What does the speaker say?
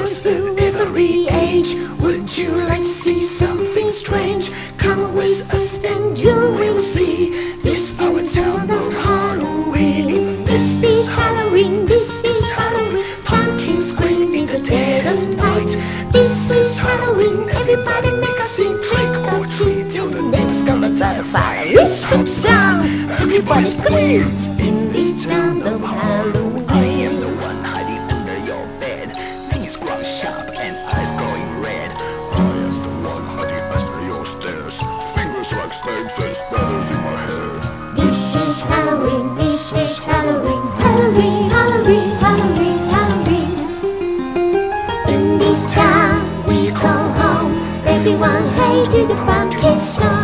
girls of every age. Wouldn't you like to see something strange? Come with us and you will see. This is our town of Halloween. This is Halloween, this is Halloween. Pumpkins scream in the dead of night. This is Halloween, everybody make a scene. Trick or treat till the neighbors gonna light a fire. It's some sound, everybody scream. In this town of Halloween, I am the one hiding under your bed. Things grow sharp and eyes glowing red. I am the one hiding under your stairs. Fingers like snakes and spiders in my head. This is Halloween, this is Halloween. Halloween, Halloween, Halloween, Halloween. In this town we call home. Everyone hates the pumpkin song.